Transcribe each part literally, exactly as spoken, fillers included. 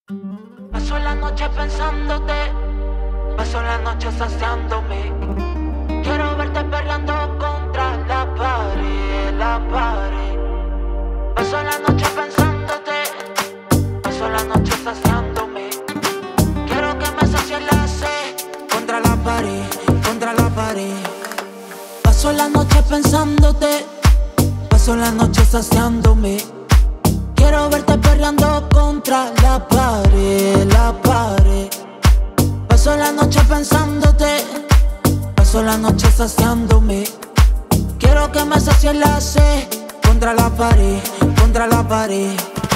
Paso la noche pensándote, paso la noche saciándome. Quiero verte perreando contra la pared, la pared. Paso la noche pensándote, paso la noche saciándome. Quiero que me sacie la sed contra la pared, contra la pared. Paso la noche pensándote, paso la noche saciándome. Quiero verte perreando contra la pared, la pared. Paso la noche pensándote, paso la noche saciándome. Quiero que me sacie la sed contra la pared, contra la pared.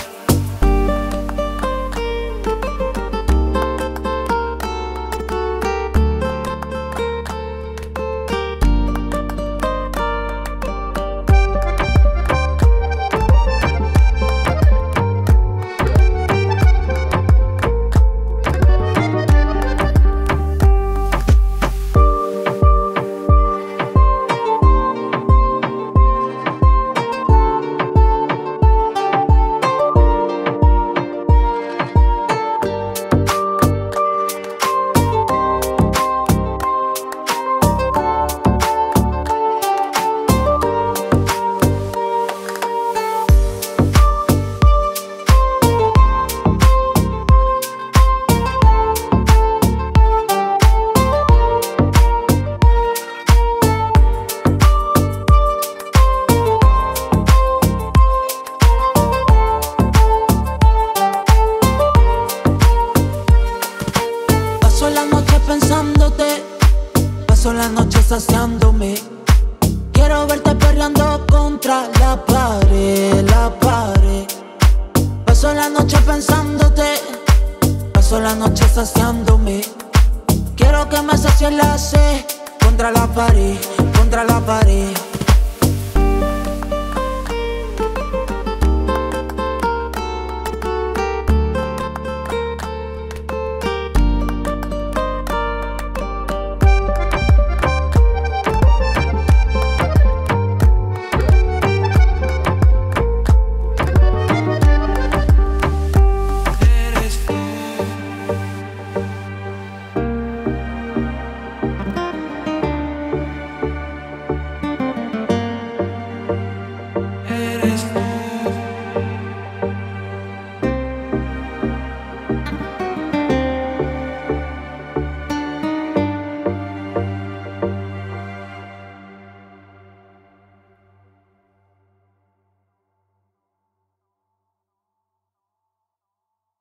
Paso la noche pensándote, paso la noche saciándome. Quiero verte perreando contra la pared, la pared. Paso la noche pensándote, paso la noche saciándome. Quiero que me sacie la sed contra la pared, contra la pared.